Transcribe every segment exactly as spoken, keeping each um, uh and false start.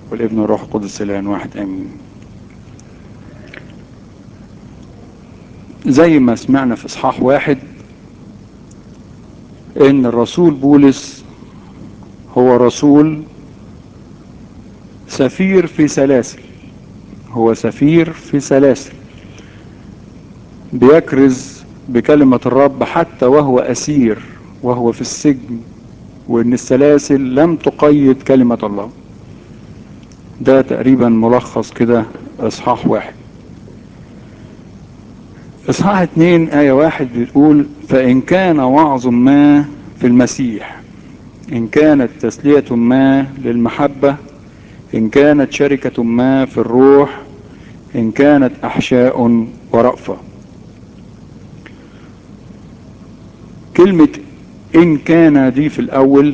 والابن والروح القدس الان واحد امين. زي ما سمعنا في اصحاح واحد ان الرسول بولس هو رسول سفير في سلاسل، هو سفير في سلاسل بيكرز بكلمة الرب حتى وهو أسير وهو في السجن، وإن السلاسل لم تقيد كلمة الله. ده تقريبا ملخص كده إصحاح واحد. إصحاح اتنين آية واحد بتقول: فإن كان وعظ ما في المسيح، إن كانت تسلية ما للمحبة، إن كانت شركة ما في الروح، إن كانت أحشاء ورأفة. كلمة إن كان دي في الأول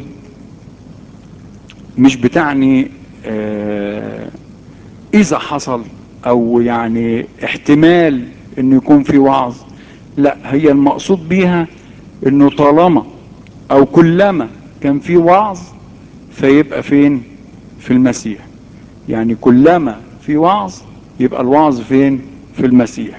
مش بتعني آه إذا حصل أو يعني احتمال إنه يكون في وعظ، لا، هي المقصود بيها إنه طالما أو كلما كان في وعظ فيبقى فين؟ في المسيح. يعني كلما في وعظ يبقى الوعظ فين؟ في المسيح.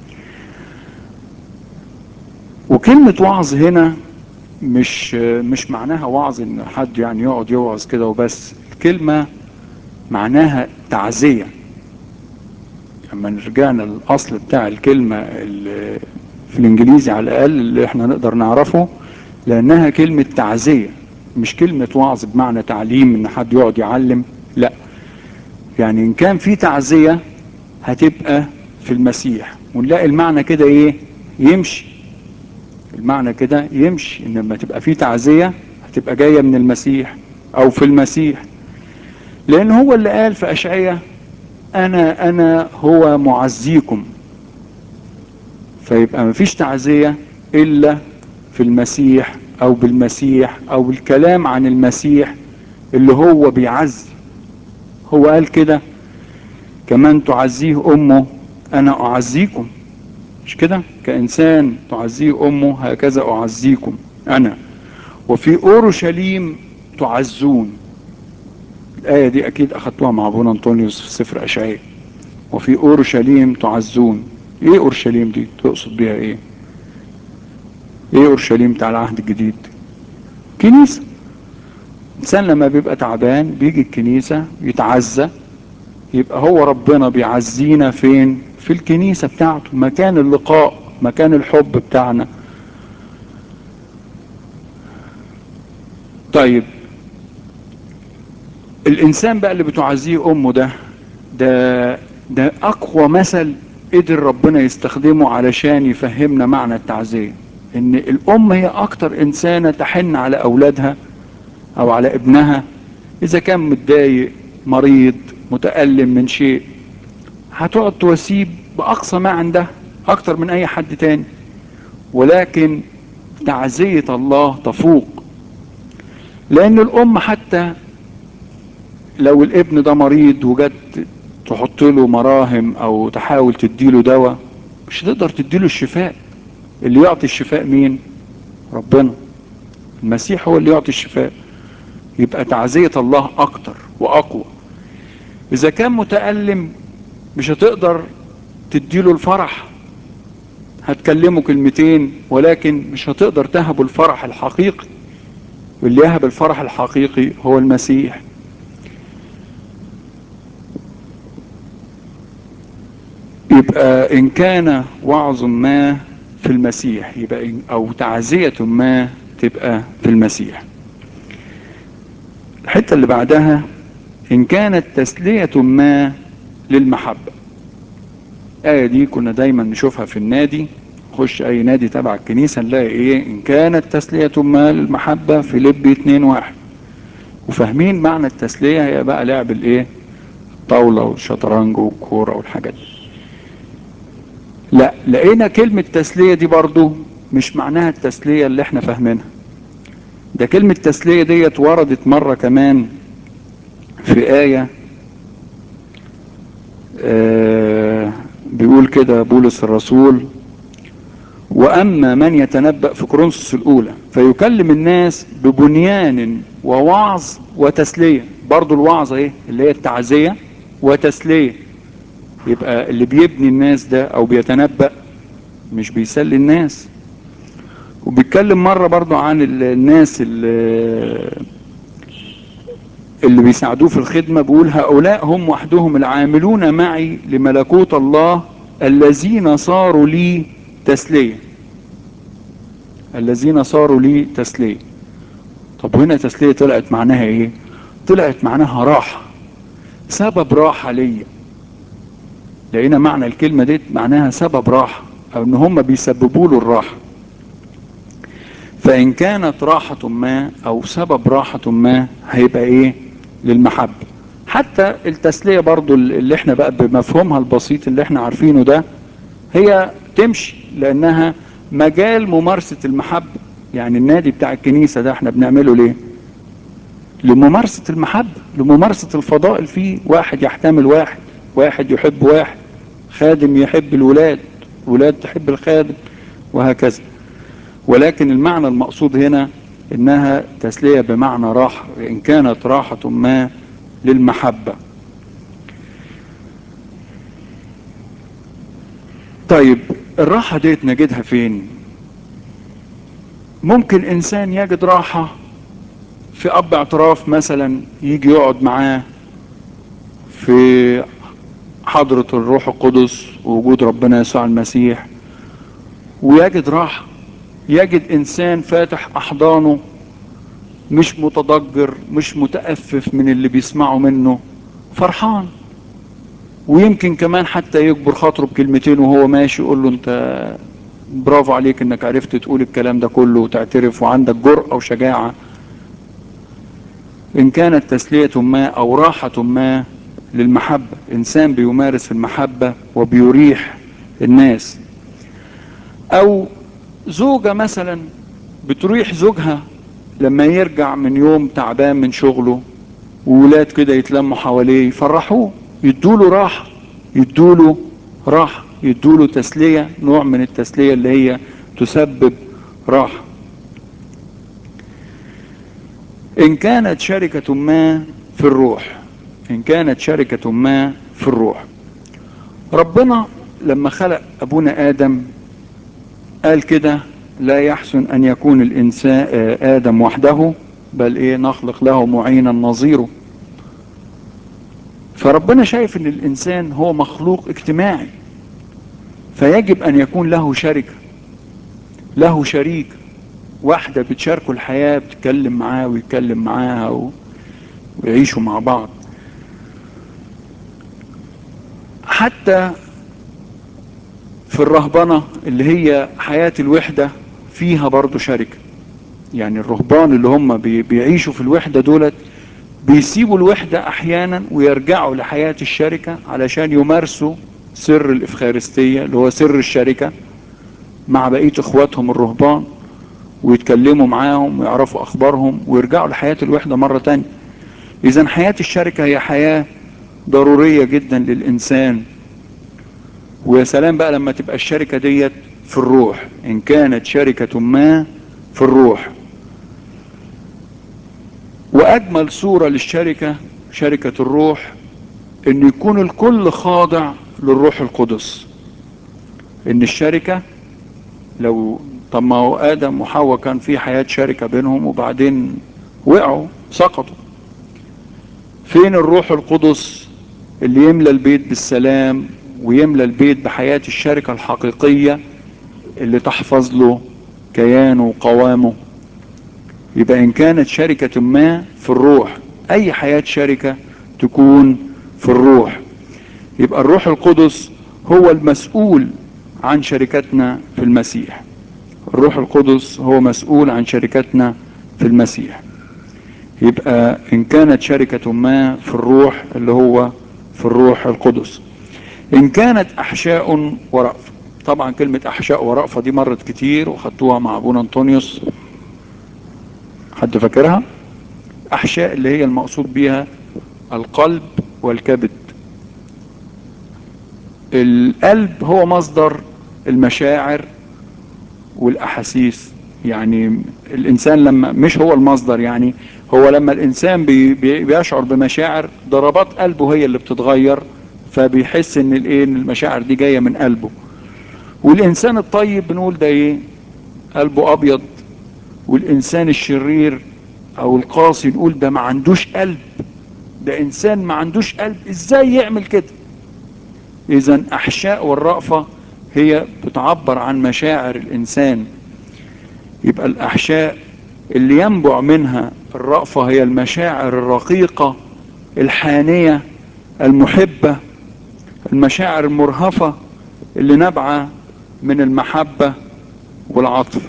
وكلمة وعظ هنا مش مش معناها وعظ ان حد يعني يقعد يوعظ كده وبس. الكلمة معناها تعزية. لما رجعنا للاصل بتاع الكلمة اللي في الانجليزي على الاقل اللي احنا نقدر نعرفه، لانها كلمة تعزية، مش كلمة وعظ بمعنى تعليم ان حد يقعد يعلم، لا. يعني ان كان في تعزية هتبقى في المسيح، ونلاقي المعنى كده ايه؟ يمشي. المعنى كده يمشي ان لما تبقى في تعزية هتبقى جاية من المسيح او في المسيح، لان هو اللي قال في اشعياء: انا انا هو معزيكم. فيبقى مفيش تعزية الا في المسيح او بالمسيح او بالكلام عن المسيح اللي هو بيعزي. هو قال كده: كمان تعزيه امه انا اعزيكم. مش كده؟ كإنسان تعزيه امه هكذا اعزيكم انا، وفي اورشليم تعزون. الآية دي أكيد أخذتوها مع أبونا أنطونيوس في سفر أشعياء. وفي أورشليم تعزون. إيه أورشليم دي؟ تقصد بيها إيه؟ إيه أورشليم بتاع العهد الجديد؟ كنيسة. الإنسان لما بيبقى تعبان بيجي الكنيسة يتعزى، يبقى هو ربنا بيعزينا فين؟ في الكنيسة بتاعته، مكان اللقاء، مكان الحب بتاعنا. طيب الإنسان بقى اللي بتعزيه أمه ده ده ده اقوى مثل قدر ربنا يستخدمه علشان يفهمنا معنى التعزية. ان الام هي اكتر انسانة تحن على اولادها او على ابنها اذا كان متضايق مريض متألم من شيء، هتقعد تواسيه باقصى ما عندها اكتر من اي حد تاني. ولكن تعزية الله تفوق، لان الام حتى لو الابن ده مريض وجت تحط له مراهم او تحاول تديله دواء، مش هتقدر تديله الشفاء. اللي يعطي الشفاء مين؟ ربنا. المسيح هو اللي يعطي الشفاء. يبقى تعزية الله اكتر واقوى. اذا كان متألم مش هتقدر تديله الفرح، هتكلمه كلمتين ولكن مش هتقدر تهبه الفرح الحقيقي. واللي يهب الفرح الحقيقي هو المسيح. يبقى ان كان وعظ ما في المسيح يبقى إن او تعزية ما تبقى في المسيح. الحتة اللي بعدها: ان كانت تسلية ما للمحبة. الآية دي كنا دايما نشوفها في النادي، نخش اي نادي تبع الكنيسة نلاقي ايه؟ ان كانت تسلية ما للمحبة في لب اتنين واحد. وفاهمين معنى التسلية هي بقى لعب الايه؟ طاولة والشطرنج والكورة والحاجات دي. لا، لقينا كلمة تسلية دي برضو مش معناها التسلية اللي احنا فاهمينها. ده كلمة تسلية ديت وردت مرة كمان في آية آه بيقول كده بولس الرسول: وأما من يتنبأ في كورنثوس الأولى فيكلم الناس ببنيان ووعظ وتسلية. برضو الوعظة ايه اللي هي التعزية وتسلية. يبقى اللي بيبني الناس ده او بيتنبأ مش بيسلي الناس. وبيتكلم مرة برضو عن الناس اللي, اللي بيساعدوه في الخدمة، بيقول هؤلاء هم وحدهم العاملون معي لملكوت الله الذين صاروا لي تسلية. الذين صاروا لي تسلية. طب هنا تسلية طلعت معناها ايه؟ طلعت معناها راحة، سبب راحة ليا. لقينا معنى الكلمة دي معناها سبب راحة، او ان هم بيسببوا له الراحة. فان كانت راحة ما او سبب راحة ما هيبقى ايه؟ للمحبة. حتى التسلية برضو اللي احنا بقى بمفهومها البسيط اللي احنا عارفينه ده، هي تمشي لانها مجال ممارسة المحبة. يعني النادي بتاع الكنيسة ده احنا بنعمله ليه؟ لممارسة المحبة، لممارسة الفضائل فيه. واحد يحتمل واحد، واحد يحب واحد، خادم يحب الولاد، ولاد تحب الخادم، وهكذا. ولكن المعنى المقصود هنا انها تسلية بمعنى راحة، ان كانت راحة ما للمحبة. طيب الراحة ديت نجدها فين؟ ممكن انسان يجد راحة في اب اعتراف مثلا، يجي يقعد معاه في حضرة الروح القدس ووجود ربنا يسوع المسيح ويجد راحة. يجد انسان فاتح احضانه، مش متضجر، مش متأفف من اللي بيسمعه منه، فرحان. ويمكن كمان حتى يكبر خاطره بكلمتين وهو ماشي، يقول له انت برافو عليك انك عرفت تقول الكلام ده كله وتعترف وعندك جرأة وشجاعة. ان كانت تسلية ما او راحة ما للمحبة، انسان بيمارس المحبة وبيريح الناس. او زوجة مثلا بتريح زوجها لما يرجع من يوم تعبان من شغله، وولاد كده يتلموا حواليه يفرحوه، يدوله راحة، يدوله راحة، يدوله تسلية، نوع من التسلية اللي هي تسبب راحة. إن كانت شركة ما في الروح، إن كانت شركة ما في الروح. ربنا لما خلق أبونا آدم قال كده لا يحسن أن يكون الإنسان آدم وحده، بل إيه نخلق له معينا نظيره. فربنا شايف ان الانسان هو مخلوق اجتماعي، فيجب ان يكون له شركة، له شريك، واحدة بتشاركه الحياة، بتتكلم معاه ويتكلم معاها ويعيشوا مع بعض. حتى في الرهبنة اللي هي حياة الوحدة فيها برضو شركة. يعني الرهبان اللي هم بيعيشوا في الوحدة دولت بيسيبوا الوحدة احيانا ويرجعوا لحياة الشركة علشان يمارسوا سر الافخارستية اللي هو سر الشركة مع بقية اخواتهم الرهبان، ويتكلموا معاهم ويعرفوا اخبارهم ويرجعوا لحياة الوحدة مرة تانية. اذا حياة الشركة هي حياة ضرورية جدا للانسان. ويا سلام بقى لما تبقى الشركة ديت في الروح، ان كانت شركة ما في الروح. واجمل صورة للشركة شركة الروح ان يكون الكل خاضع للروح القدس. ان الشركة لو طب ما هو ادم وحواء كان في حياة شركة بينهم وبعدين وقعوا سقطوا. فين الروح القدس اللي يملى البيت بالسلام ويملى البيت بحياة الشركة الحقيقية اللي تحفظ له كيانه وقوامه؟ يبقى ان كانت شركة ما في الروح، اي حياة شركة تكون في الروح. يبقى الروح القدس هو المسؤول عن شركتنا في المسيح. الروح القدس هو مسؤول عن شركتنا في المسيح. يبقى ان كانت شركة ما في الروح اللي هو في الروح القدس. ان كانت احشاء ورأفة. طبعا كلمة احشاء ورأفة دي مرت كتير وخدتوها مع ابونا انطونيوس، حد فاكرها؟ احشاء اللي هي المقصود بيها القلب والكبد. القلب هو مصدر المشاعر والاحاسيس، يعني الانسان لما مش هو المصدر، يعني هو لما الانسان بي بي بيشعر بمشاعر، ضربات قلبه هي اللي بتتغير، فبيحس ان الايه، ان المشاعر دي جايه من قلبه. والانسان الطيب بنقول ده ايه؟ قلبه ابيض. والانسان الشرير او القاسي نقول ده ما عندوش قلب، ده انسان ما عندوش قلب، ازاي يعمل كده؟ اذا احشاء والرأفة هي بتعبر عن مشاعر الانسان. يبقى الاحشاء اللي ينبع منها الرأفة هي المشاعر الرقيقة الحانية المحبة، المشاعر المرهفة اللي نابعة من المحبة والعطف.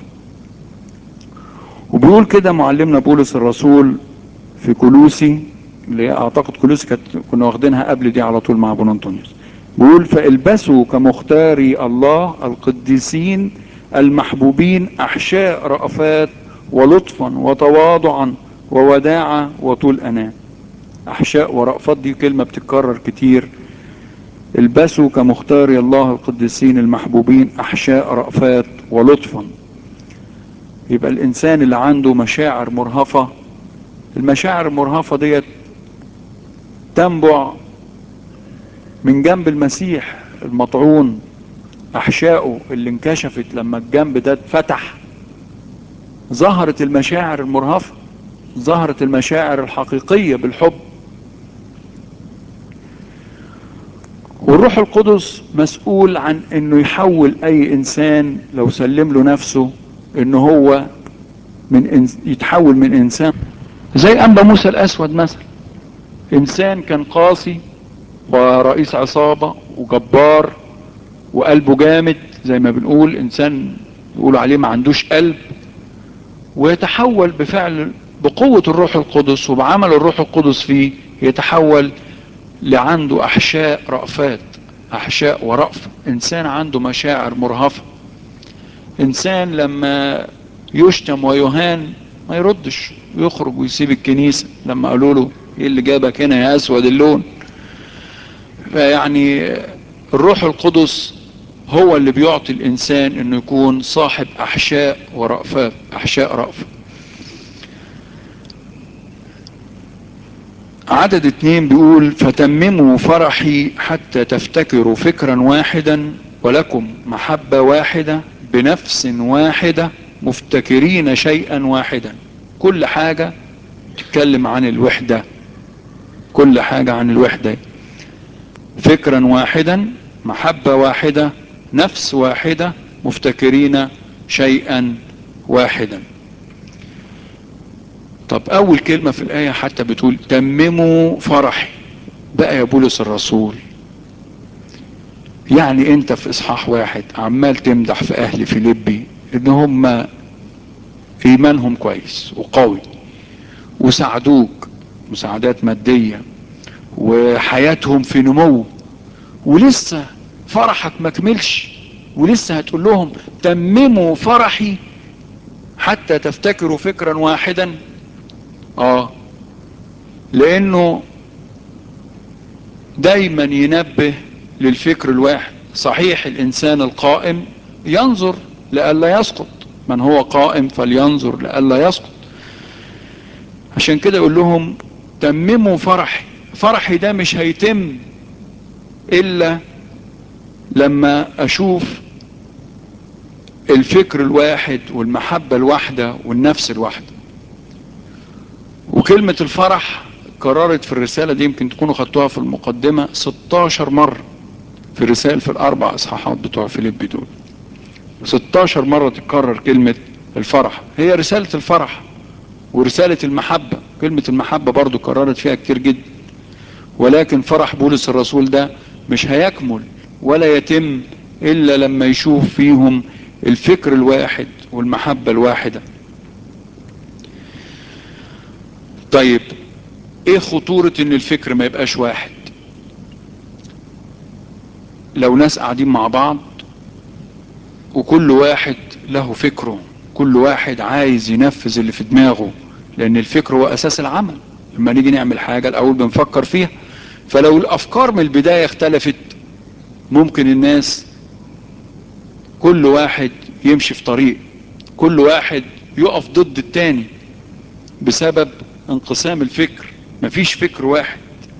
وبيقول كده معلمنا بولس الرسول في كولوسي، اللي اعتقد كولوسي كانت كنا واخدينها قبل دي على طول مع ابونا انطونيوس، بيقول فالبسوا كمختاري الله القديسين المحبوبين احشاء رأفات ولطفا وتواضعا ووداعة وطول أناة. احشاء ورأفات دي كلمة بتتكرر كتير. البسوا كمختاري الله القديسين المحبوبين احشاء رأفات ولطفا. يبقى الانسان اللي عنده مشاعر مرهفة، المشاعر المرهفة ديت تنبع من جنب المسيح المطعون، احشائه اللي انكشفت لما الجنب ده اتفتح، ظهرت المشاعر المرهفة، ظهرت المشاعر الحقيقية بالحب. والروح القدس مسؤول عن انه يحول اي انسان لو سلم له نفسه، انه هو من إنس يتحول من انسان زي انبا موسى الاسود مثلا. انسان كان قاسي ورئيس عصابة وجبار وقلبه جامد، زي ما بنقول انسان يقولوا عليه ما عندوش قلب، ويتحول بفعل بقوة الروح القدس وبعمل الروح القدس فيه، يتحول لعنده احشاء رأفات، احشاء ورأفة. انسان عنده مشاعر مرهفة، انسان لما يشتم ويهان ما يردش، يخرج ويسيب الكنيسة لما قالوا له ايه اللي جابك هنا يا اسود اللون. فيعني الروح القدس هو اللي بيعطي الانسان انه يكون صاحب احشاء ورأفات، احشاء رأفة. عدد اتنين بيقول فتمموا فرحي حتى تفتكروا فكرا واحدا ولكم محبة واحدة بنفس واحدة مفتكرين شيئا واحدا. كل حاجة تتكلم عن الوحدة، كل حاجة عن الوحدة. فكرا واحدا، محبة واحدة، نفس واحدة، مفتكرين شيئا واحدا. طب اول كلمة في الآية حتى بتقول تمموا فرحي. بقى يا بولس الرسول، يعني انت في اصحاح واحد عمال تمدح في اهل فيليبي ان هم ايمانهم كويس وقوي وساعدوك مساعدات مادية وحياتهم في نمو، ولسه فرحك ما كملش، ولسه هتقول لهم تمموا فرحي حتى تفتكروا فكرا واحدا. اه، لانه دايما ينبه للفكر الواحد. صحيح الانسان القائم ينظر لئلا يسقط، من هو قائم فلينظر لئلا يسقط. عشان كده يقول لهم تمموا فرحي. فرحي ده مش هيتم الا لما اشوف الفكر الواحد والمحبة الواحدة والنفس الواحدة. وكلمة الفرح كررت في الرسالة دي، يمكن تكونوا خدتوها في المقدمة ستاشر مرة في الرسائل، في الاربع اصحاحات بتوع فيليبي دول ستاشر مرة تتكرر كلمة الفرح. هي رسالة الفرح ورسالة المحبة، كلمة المحبة برضو كررت فيها كتير جدا. ولكن فرح بولس الرسول ده مش هيكمل ولا يتم الا لما يشوف فيهم الفكر الواحد والمحبة الواحدة. طيب ايه خطورة ان الفكر ما يبقاش واحد؟ لو ناس قاعدين مع بعض وكل واحد له فكره، كل واحد عايز ينفذ اللي في دماغه، لان الفكر هو اساس العمل. لما نيجي نعمل حاجة الاول بنفكر فيها، فلو الافكار من البداية اختلفت ممكن الناس كل واحد يمشي في طريق، كل واحد يقف ضد التاني بسبب انقسام الفكر. مفيش فكر واحد،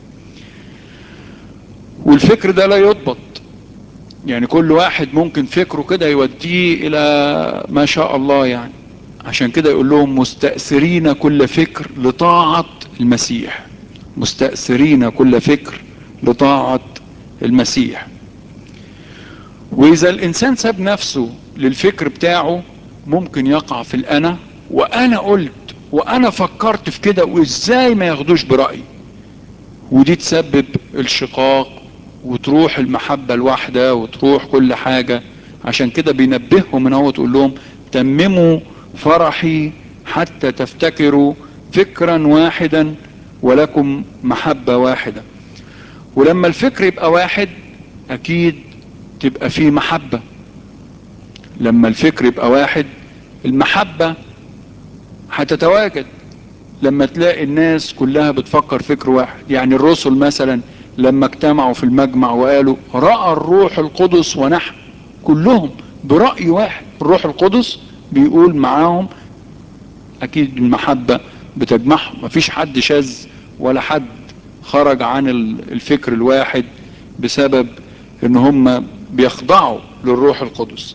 والفكر ده لا يضبط. يعني كل واحد ممكن فكره كده يوديه الى ما شاء الله يعني. عشان كده يقول لهم مستأثرين كل فكر لطاعة المسيح. مستأثرين كل فكر لطاعة المسيح. واذا الانسان ساب نفسه للفكر بتاعه ممكن يقع في الانا، وانا قلت وانا فكرت في كده، وازاي ما ياخدوش برأيي. ودي تسبب الشقاق، وتروح المحبة الواحدة، وتروح كل حاجة. عشان كده بينبههم من هو، تقول لهم تمموا فرحي حتى تفتكروا فكرا واحدا ولكم محبة واحدة. ولما الفكر يبقى واحد اكيد تبقى فيه محبة. لما الفكر يبقى واحد المحبة هتتواجد. لما تلاقي الناس كلها بتفكر فكر واحد. يعني الرسل مثلا لما اجتمعوا في المجمع وقالوا رأى الروح القدس ونحن، كلهم برأي واحد. الروح القدس بيقول معاهم. اكيد المحبة بتجمعهم، مفيش حد شاذ ولا حد خرج عن الفكر الواحد بسبب ان هم بيخضعوا للروح القدس.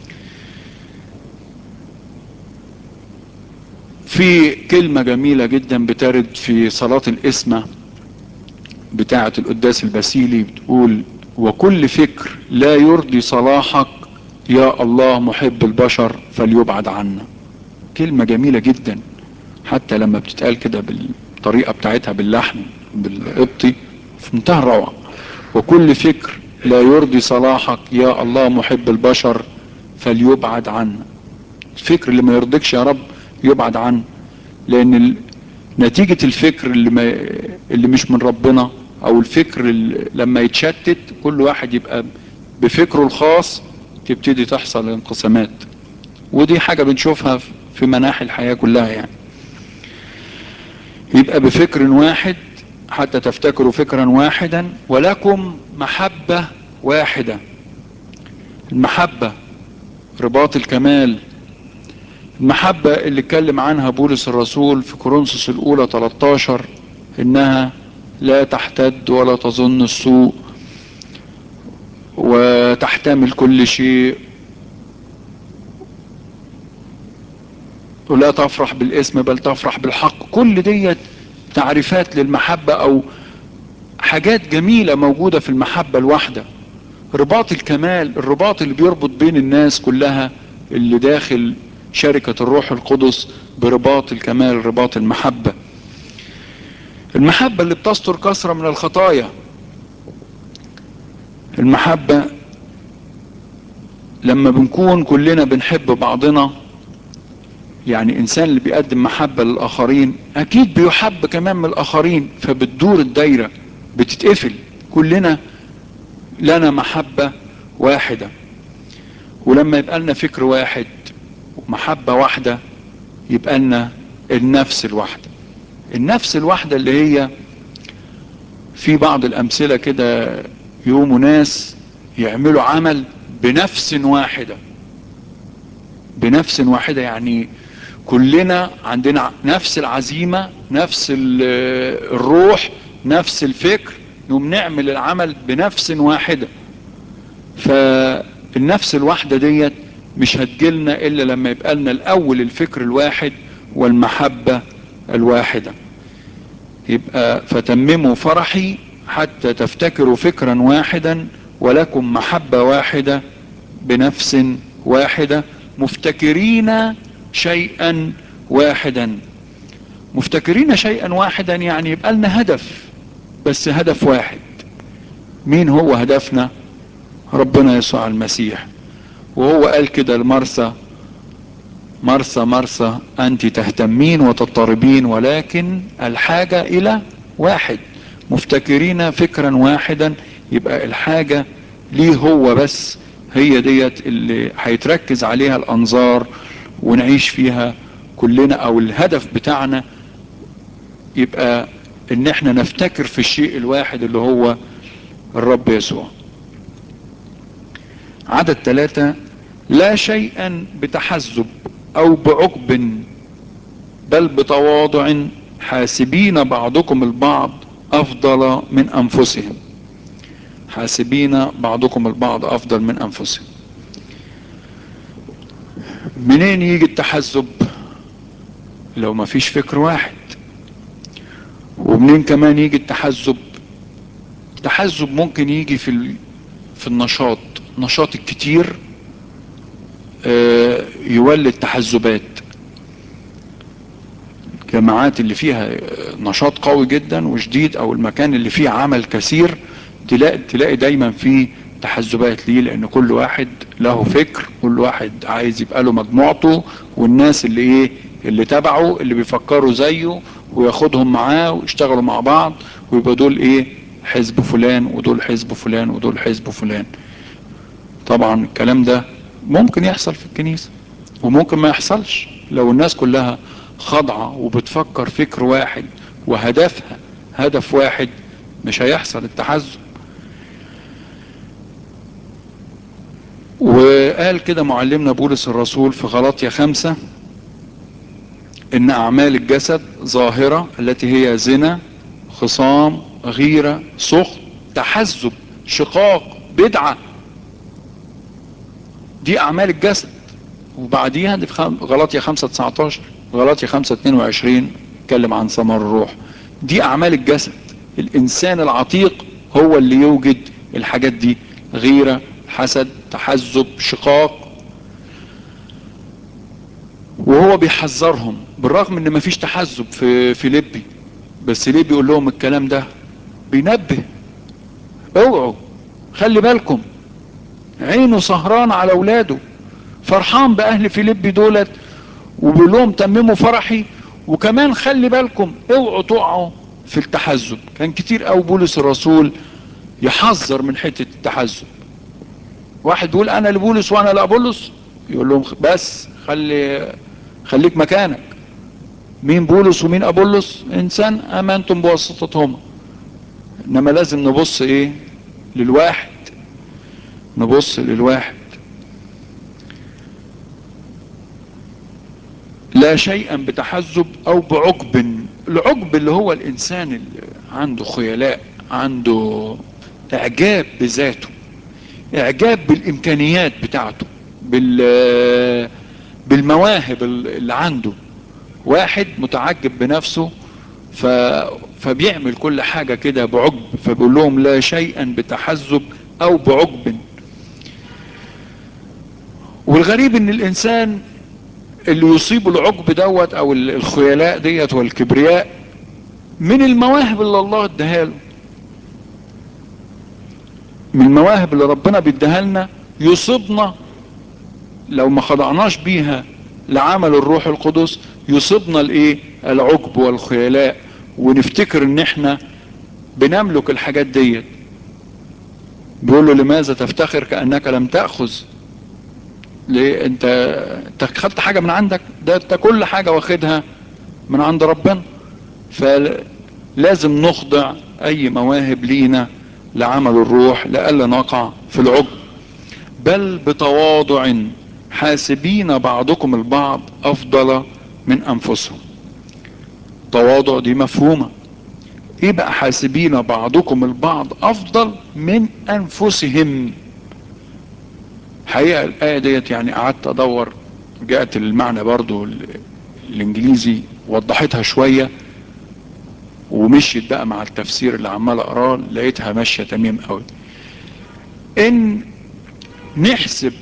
في كلمة جميلة جدا بترد في صلاة الإسمة بتاعة القداس الباسيلي، بتقول وكل فكر لا يرضي صلاحك يا الله محب البشر فليبعد عنا. كلمة جميلة جدا، حتى لما بتتقال كده بالطريقة بتاعتها باللحن بالقبطي في منتهى الروعة. وكل فكر لا يرضي صلاحك يا الله محب البشر فليبعد عنا. الفكر اللي ما يرضيكش يا رب يبعد عنه. لان نتيجة الفكر اللي, ما اللي مش من ربنا، او الفكر اللي لما يتشتت كل واحد يبقى بفكره الخاص، تبتدي تحصل انقسامات. ودي حاجة بنشوفها في مناحي الحياة كلها يعني. يبقى بفكر واحد حتى تفتكروا فكرا واحدا ولكم محبة واحدة. المحبة رباط الكمال. المحبة اللي اتكلم عنها بولس الرسول في كورنثوس الاولى تلتاشر انها لا تحتد ولا تظن السوء وتحتمل كل شيء ولا تفرح بالاسم بل تفرح بالحق. كل ديت تعريفات للمحبة او حاجات جميلة موجودة في المحبة الواحدة. رباط الكمال، الرباط اللي بيربط بين الناس كلها اللي داخل شركة الروح القدس برباط الكمال، رباط المحبة. المحبة اللي بتستر كثرة من الخطايا. المحبة لما بنكون كلنا بنحب بعضنا، يعني انسان اللي بيقدم محبة للاخرين اكيد بيحب كمان من الاخرين، فبتدور الدايرة بتتقفل. كلنا لنا محبة واحدة. ولما يبقى لنا فكر واحد ومحبة واحدة يبقى لنا النفس الواحدة. النفس الواحدة اللي هي في بعض الامثلة كده يقوموا ناس يعملوا عمل بنفس واحدة. بنفس واحدة يعني كلنا عندنا نفس العزيمة، نفس الروح، نفس الفكر، نقوم نعمل العمل بنفس واحدة. فالنفس الواحدة ديت مش هتجيلنا الا لما يبقى لنا الاول الفكر الواحد والمحبة الواحدة. يبقى فتمموا فرحي حتى تفتكروا فكرا واحدا ولكم محبة واحدة بنفس واحدة مفتكرين شيئا واحدا. مفتكرين شيئا واحدا يعني يبقى لنا هدف، بس هدف واحد. مين هو هدفنا؟ ربنا يسوع المسيح. وهو قال كده لمرثا مرثا مرثا انت تهتمين وتضطربين ولكن الحاجة الى واحد. مفتكرين فكرا واحدا، يبقى الحاجة ليه هو بس، هي ديت اللي هيتركز عليها الانظار ونعيش فيها كلنا. او الهدف بتاعنا يبقى ان احنا نفتكر في الشيء الواحد اللي هو الرب يسوع. عدد ثلاثة لا شيئا بتحزب او بعجب بل بتواضع حاسبين بعضكم البعض افضل من انفسهم. حاسبين بعضكم البعض افضل من انفسهم. منين يجي التحزب لو ما فيش فكر واحد؟ ومنين كمان يجي التحزب؟ التحزب ممكن يجي في ال... في النشاط، نشاط الكتير آه، يولد تحزبات. الجماعات اللي فيها نشاط قوي جدا وشديد، او المكان اللي فيه عمل كثير، تلاقي تلاقي دايما فيه تحزبات. ليه؟ لان كل واحد له فكر، كل واحد عايز يبقى له مجموعته، والناس اللي ايه اللي تبعه اللي بيفكروا زيه وياخدهم معاه ويشتغلوا مع بعض، ويبقى دول ايه حزب فلان، ودول حزب فلان، ودول حزب فلان. طبعا الكلام ده ممكن يحصل في الكنيسة وممكن ما يحصلش. لو الناس كلها خاضعة وبتفكر فكر واحد وهدفها هدف واحد، مش هيحصل التحزب. وقال كده معلمنا بولس الرسول في غلاطيا خمسة ان اعمال الجسد ظاهرة التي هي زنا، خصام، غيرة، سخط، تحزب، شقاق، بدعة. دي اعمال الجسد. وبعديها دي في غلاطيا خمسة تسعتاشر، غلاطيا خمسة اتنين وعشرين اتكلم عن ثمار الروح. دي اعمال الجسد. الانسان العتيق هو اللي يوجد الحاجات دي: غيرة، حسد، تحزب، شقاق. وهو بيحذرهم بالرغم ان مفيش تحزب في فيليبي، بس ليه بيقول لهم الكلام ده؟ بينبه: اوعوا، خلي بالكم، عينه سهران على اولاده، فرحان باهل فيليبي دولت، وبيقول لهم تمموا فرحي، وكمان خلي بالكم اوعوا تقعوا في التحزب. كان كتير قوي بولس الرسول يحذر من حته التحزب. واحد بيقول انا لبولس وانا لابولس، يقول لهم بس خلي خليك مكانك. مين بولس ومين ابولس؟ انسان امنتم بواسطتهما. انما لازم نبص ايه؟ للواحد. نبص للواحد. لا شيئا بتحزب او بعجب. العجب اللي هو الانسان اللي عنده خيلاء، عنده اعجاب بذاته، اعجاب بالامكانيات بتاعته، بال بالمواهب اللي عنده. واحد متعجب بنفسه ف... فبيعمل كل حاجة كده بعجب. فبيقول لهم لا شيئا بتحزب او بعجب. والغريب ان الانسان اللي يصيب العجب دوت او الخيلاء ديت والكبرياء من المواهب اللي الله اداها له، من المواهب اللي ربنا بيديها لنا، يصيبنا لو ما خضعناش بيها لعمل الروح القدس، يصيبنا الايه؟ العجب والخيلاء، ونفتكر ان احنا بنملك الحاجات ديت. بيقول له لماذا تفتخر كأنك لم تأخذ؟ ليه؟ انت انت خدت حاجة من عندك؟ ده انت كل حاجة واخدها من عند ربنا. فلازم نخضع اي مواهب لينا لعمل الروح لئلا نقع في العجب. بل بتواضع حاسبين بعضكم البعض افضل من انفسهم. تواضع دي مفهومة. ايه بقى حاسبين بعضكم البعض افضل من انفسهم؟ حقيقة الآية ديت يعني قعدت ادور، جاءت المعنى برضو الانجليزي وضحتها شوية، ومشيت بقى مع التفسير اللي عمال اقراه لقيتها ماشية تمام قوي. ان نحسب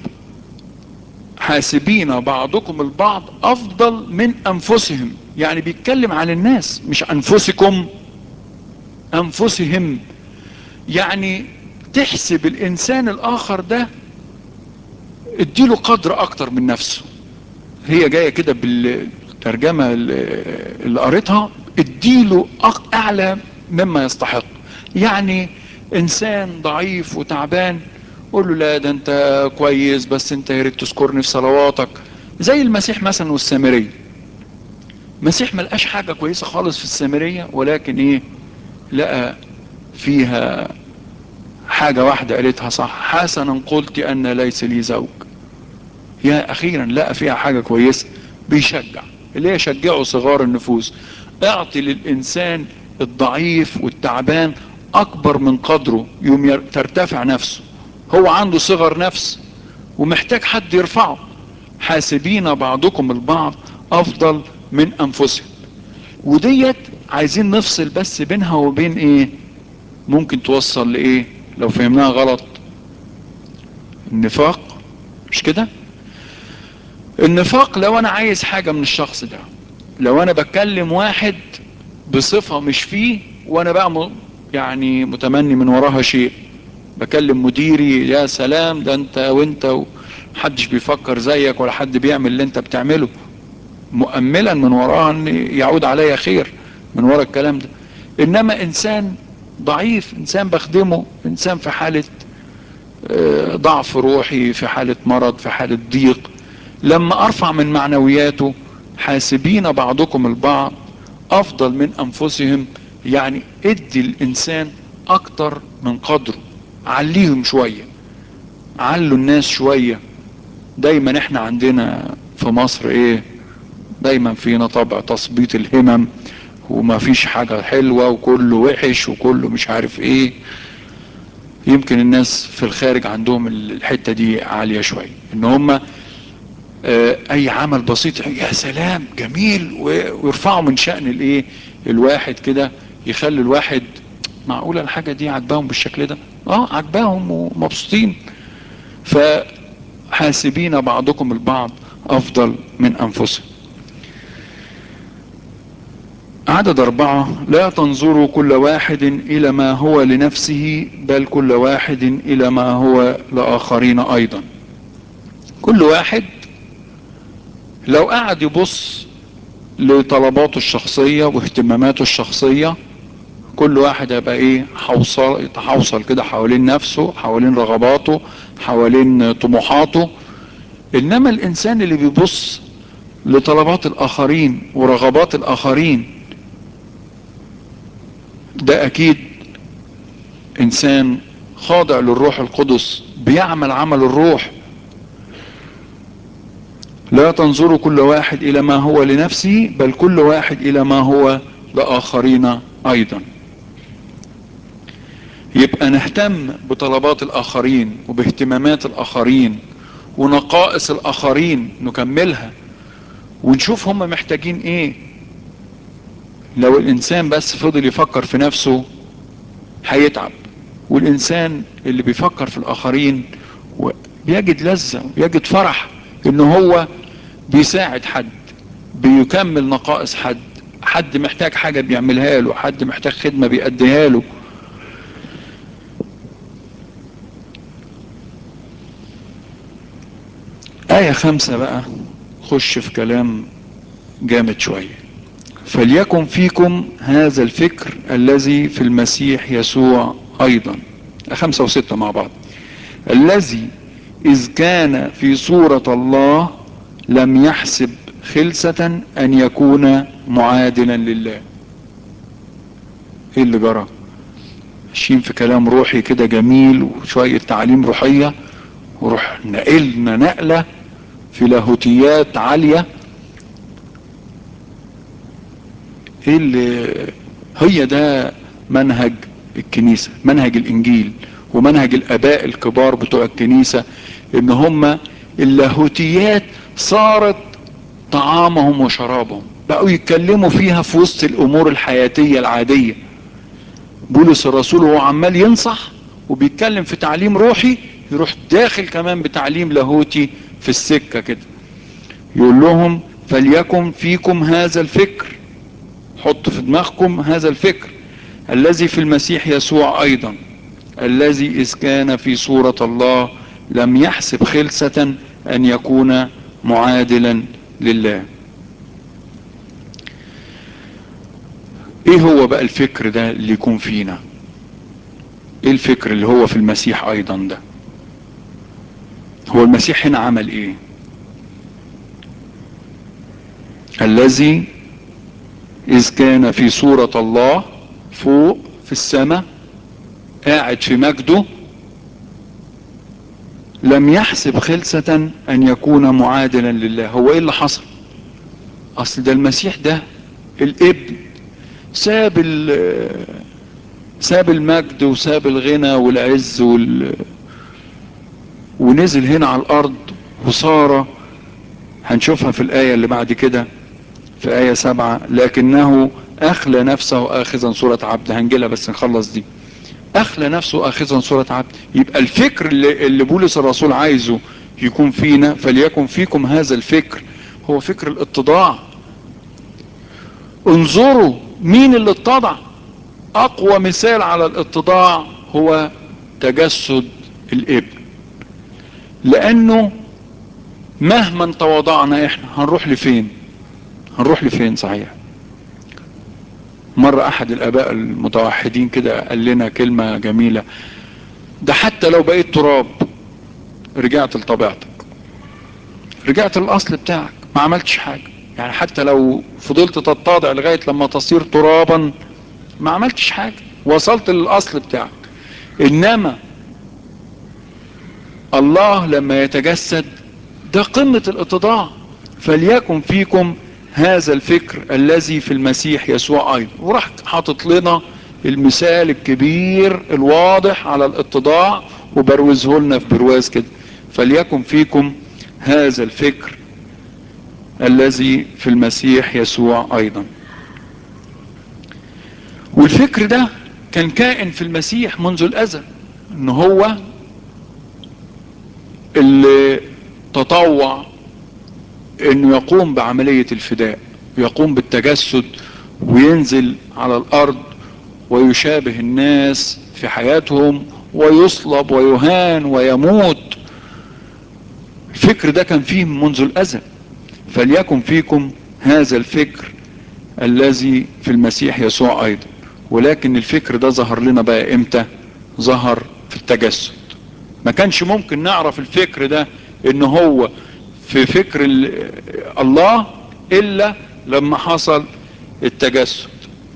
حاسبين بعضكم البعض افضل من انفسهم، يعني بيتكلم عن الناس مش انفسكم، انفسهم. يعني تحسب الانسان الاخر ده، اديله قدر اكتر من نفسه. هي جاية كده بالترجمة اللي قريتها: اديله اعلى مما يستحق. يعني انسان ضعيف وتعبان، قول له لا ده انت كويس، بس انت يا ريت تذكرني في صلواتك. زي المسيح مثلا والسامرية. المسيح ما لقاش حاجة كويسة خالص في السامرية، ولكن ايه؟ لقى فيها حاجة واحدة قالتها صح: حسنا قلت ان ليس لي زوج. يا اخيرا لقى فيها حاجة كويسة. بيشجع، اللي هي شجعوا صغار النفوس. اعطي للانسان الضعيف والتعبان اكبر من قدره، يوم ترتفع نفسه. هو عنده صغر نفس ومحتاج حد يرفعه. حاسبين بعضكم البعض افضل من انفسهم. وديت عايزين نفصل بس بينها وبين ايه ممكن توصل لايه لو فهمناها غلط. النفاق، مش كده؟ النفاق لو انا عايز حاجة من الشخص ده، لو انا بكلم واحد بصفة مش فيه وانا بقى م... يعني متمني من وراها شيء. بكلم مديري، يا سلام ده انت وانت محدش بيفكر زيك ولا حد بيعمل اللي انت بتعمله، مؤملا من وراها ان يعود عليا خير من وراء الكلام ده. انما انسان ضعيف، انسان بخدمه، انسان في حالة ضعف روحي، في حالة مرض، في حالة ضيق، لما ارفع من معنوياته، حاسبين بعضكم البعض افضل من انفسهم، يعني ادي الانسان اكتر من قدره، عليهم شوية، علوا الناس شوية. دايما احنا عندنا في مصر ايه، دايما فينا طبع تثبيط الهمم، وما فيش حاجة حلوة وكله وحش وكله مش عارف ايه. يمكن الناس في الخارج عندهم الحتة دي عالية شوية، ان هم اه اي عمل بسيط يا سلام جميل، ويرفعوا من شأن الايه الواحد كده، يخلي الواحد معقولة الحاجة دي عجباهم بالشكل ده؟ اه عجباهم ومبسوطين. فحاسبين بعضكم البعض افضل من انفسهم. عدد أربعة، لا تنظروا كل واحد إلى ما هو لنفسه، بل كل واحد إلى ما هو لآخرين أيضا. كل واحد لو قعد يبص لطلباته الشخصية واهتماماته الشخصية، كل واحد هيبقى ايه حوصل يتحوصل كده حوالين نفسه، حوالين رغباته، حوالين طموحاته. انما الانسان اللي بيبص لطلبات الاخرين ورغبات الاخرين، ده اكيد انسان خاضع للروح القدس، بيعمل عمل الروح. لا تنظروا كل واحد الى ما هو لنفسه، بل كل واحد الى ما هو لاخرين ايضا. يبقى نهتم بطلبات الاخرين وباهتمامات الاخرين ونقائص الاخرين نكملها، ونشوف هم محتاجين ايه. لو الانسان بس فضل يفكر في نفسه هيتعب. والانسان اللي بيفكر في الاخرين بيجد لذة ويجد فرح ان هو بيساعد حد، بيكمل نقائص حد، حد محتاج حاجة بيعملها له، حد محتاج خدمة بيأديها له. آية خمسة بقى خش في كلام جامد شوية. فليكن فيكم هذا الفكر الذي في المسيح يسوع ايضا. خمسة وستة مع بعض. الذي اذ كان في صورة الله لم يحسب خلسة ان يكون معادلا لله. ايه اللي جرى؟ ماشيين في كلام روحي كده جميل وشوية تعليم روحية، وروح نقلنا نقلة في لاهوتيات عالية. ايه اللي هي ده منهج الكنيسة، منهج الانجيل ومنهج الاباء الكبار بتوع الكنيسة، ان هم اللاهوتيات صارت طعامهم وشرابهم، بقوا يتكلموا فيها في وسط الامور الحياتية العادية. بولس الرسول هو عمال ينصح وبيتكلم في تعليم روحي، يروح داخل كمان بتعليم لاهوتي في السكة كده. يقول لهم فليكن فيكم هذا الفكر، حط في دماغكم هذا الفكر الذي في المسيح يسوع ايضا، الذي اذ كان في صورة الله لم يحسب خلسة ان يكون معادلا لله. ايه هو بقى الفكر ده اللي يكون فينا؟ ايه الفكر اللي هو في المسيح ايضا ده؟ هو المسيح هنا عمل ايه؟ الذي اذ كان في صورة الله، فوق في السماء قاعد في مجده، لم يحسب خلسة ان يكون معادلا لله. هو ايه اللي حصل؟ اصل ده المسيح ده الابن ساب ال ساب المجد وساب الغنى والعز وال ونزل هنا على الارض وصار، هنشوفها في الايه اللي بعد كده في ايه سبعة، لكنه اخلى نفسه اخذا صورة عبد. هنجيلها بس نخلص دي. اخلى نفسه اخذا صورة عبد. يبقى الفكر اللي, اللي بولس الرسول عايزه يكون فينا، فليكن فيكم هذا الفكر، هو فكر الاتضاع. انظروا مين اللي اتضع. اقوى مثال على الاتضاع هو تجسد الابن، لانه مهما تواضعنا احنا هنروح لفين؟ هنروح لفين صحيح؟ مرة احد الاباء المتوحدين كده قال لنا كلمة جميلة: ده حتى لو بقيت تراب رجعت لطبيعتك، رجعت للاصل بتاعك، ما عملتش حاجة. يعني حتى لو فضلت تتضع لغاية لما تصير ترابا ما عملتش حاجة، وصلت للاصل بتاعك. انما الله لما يتجسد ده قمة الاتضاع. فليكن فيكم هذا الفكر الذي في المسيح يسوع ايضا. وراح حاطط لنا المثال الكبير الواضح على الاتضاع وبروزه لنا في برواز كده: فليكن فيكم هذا الفكر الذي في المسيح يسوع ايضا. والفكر ده كان كائن في المسيح منذ الازل، ان هو اللي تطوع انه يقوم بعملية الفداء، يقوم بالتجسد وينزل على الارض ويشابه الناس في حياتهم ويصلب ويهان ويموت. الفكر ده كان فيه منذ الازل. فليكن فيكم هذا الفكر الذي في المسيح يسوع ايضا. ولكن الفكر ده ظهر لنا بقى امتى؟ ظهر في التجسد. ما كانش ممكن نعرف الفكر ده ان هو في فكر الله الا لما حصل التجسد.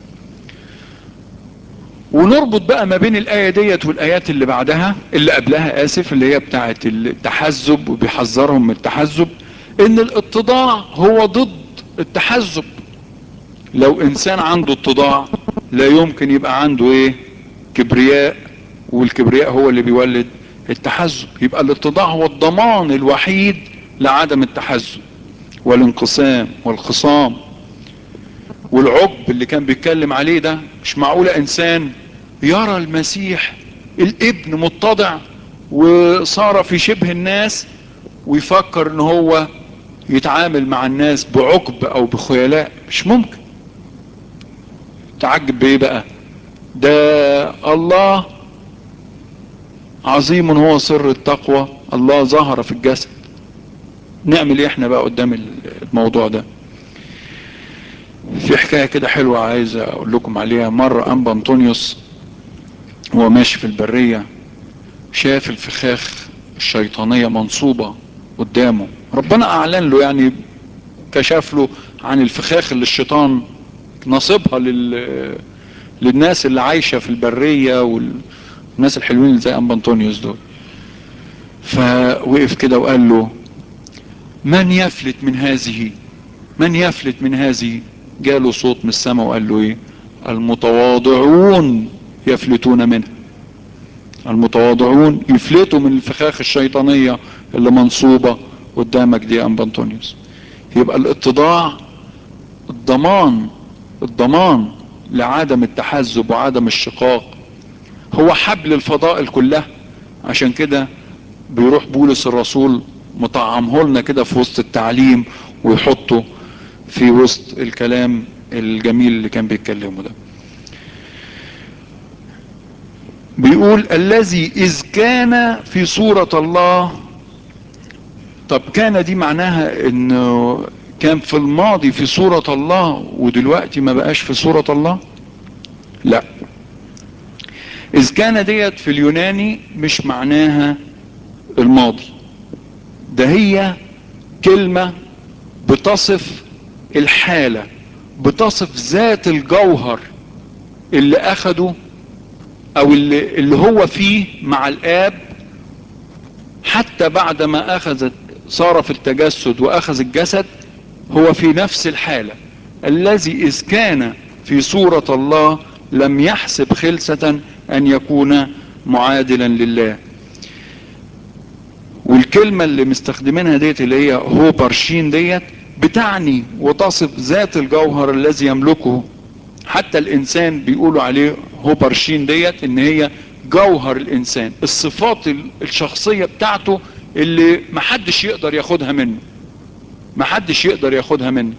ونربط بقى ما بين الايه ديت والايات اللي بعدها اللي قبلها اسف اللي هي بتاعه التحزب، وبيحذرهم من التحزب، ان الاتضاع هو ضد التحزب. لو انسان عنده اتضاع لا يمكن يبقى عنده ايه؟ كبرياء. والكبرياء هو اللي بيولد التحزب. يبقى الاتضاع هو الضمان الوحيد لعدم التحزب والانقسام والخصام والعجب اللي كان بيتكلم عليه ده. مش معقولة انسان يرى المسيح الابن متضع وصار في شبه الناس ويفكر ان هو يتعامل مع الناس بعجب او بخيلاء. مش ممكن. تعجب بايه بقى؟ ده الله عظيم هو سر التقوى، الله ظهر في الجسد. نعمل ايه احنا بقى قدام الموضوع ده؟ في حكاية كده حلوة عايز اقول لكم عليها. مرة انبا انطونيوس وهو ماشي في البرية شاف الفخاخ الشيطانية منصوبة قدامه. ربنا اعلن له، يعني كشف له عن الفخاخ اللي الشيطان نصبها لل... للناس اللي عايشة في البرية والناس الحلوين اللي زي انبا انطونيوس دول. فوقف كده وقال له: من يفلت من هذه؟ من يفلت من هذه؟ جاله صوت من السماء وقال له ايه؟ المتواضعون يفلتون منها. المتواضعون يفلتوا من الفخاخ الشيطانية اللي منصوبة قدامك دي يا انبا انطونيوس. يبقى الاتضاع الضمان الضمان لعدم التحزب وعدم الشقاق، هو حبل الفضائل كلها. عشان كده بيروح بولس الرسول مطعمه لنا كده في وسط التعليم ويحطه في وسط الكلام الجميل اللي كان بيتكلمه ده. بيقول: الذي إذ كان في صورة الله. طب كان دي معناها انه كان في الماضي في صورة الله ودلوقتي ما بقاش في صورة الله؟ لا. إذ كان ديت في اليوناني مش معناها الماضي، ده هي كلمة بتصف الحالة، بتصف ذات الجوهر اللي اخده او اللي, اللي هو فيه مع الاب حتى بعد ما اخذ صار في التجسد واخذ الجسد. هو في نفس الحالة الذي إذ كان في صورة الله لم يحسب خلسة أن يكون معادلا لله. والكلمة اللي مستخدمينها ديت اللي هي هوبرشين ديت بتعني وتصف ذات الجوهر الذي يملكه. حتى الإنسان بيقولوا عليه هوبرشين ديت إن هي جوهر الإنسان، الصفات الشخصية بتاعته اللي محدش يقدر ياخدها منه، محدش يقدر ياخدها منه.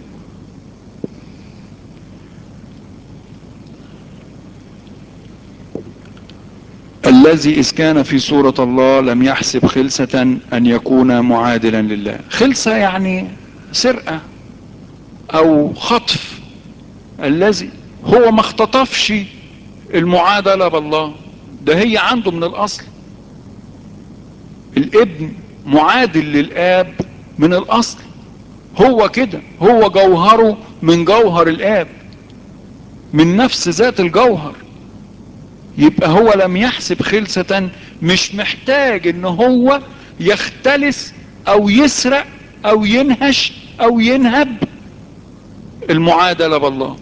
الذي إذ كان في صورة الله لم يحسب خلسة أن يكون معادلا لله. خلسة يعني سرقة أو خطف. الذي هو ما اختطفش المعادلة بالله، ده هي عنده من الأصل. الابن معادل للآب من الأصل، هو كده، هو جوهره من جوهر الآب، من نفس ذات الجوهر. يبقى هو لم يحسب خلسة، مش محتاج ان هو يختلس او يسرق او ينهش او ينهب المعادلة بالله،